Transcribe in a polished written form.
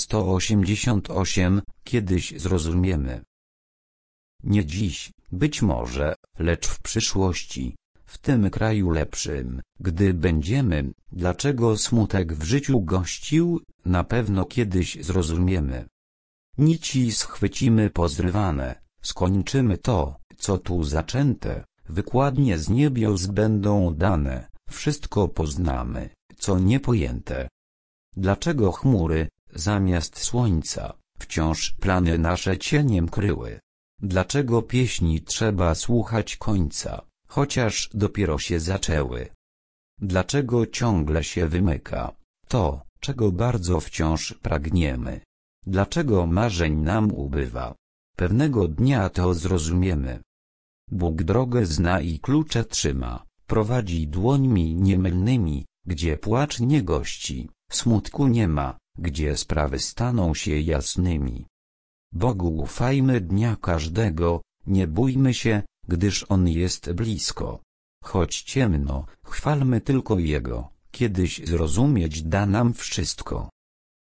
188, kiedyś zrozumiemy. Nie dziś, być może, lecz w przyszłości, w tym kraju lepszym, gdy będziemy, dlaczego smutek w życiu gościł, na pewno kiedyś zrozumiemy. Nici schwycimy pozrywane, skończymy to, co tu zaczęte, wykładnie z niebios będą dane, wszystko poznamy, co niepojęte. Dlaczego chmury, zamiast słońca, wciąż plany nasze cieniem kryły? Dlaczego pieśni trzeba słuchać końca, chociaż dopiero się zaczęły? Dlaczego ciągle się wymyka to, czego bardzo wciąż pragniemy? Dlaczego marzeń nam ubywa? Pewnego dnia to zrozumiemy. Bóg drogę zna i klucze trzyma, prowadzi dłońmi niemylnymi, gdzie płacz nie gości, smutku nie ma, gdzie sprawy staną się jasnymi. Bogu ufajmy dnia każdego, nie bójmy się, gdyż On jest blisko. Choć ciemno, chwalmy tylko Jego, kiedyś zrozumieć da nam wszystko.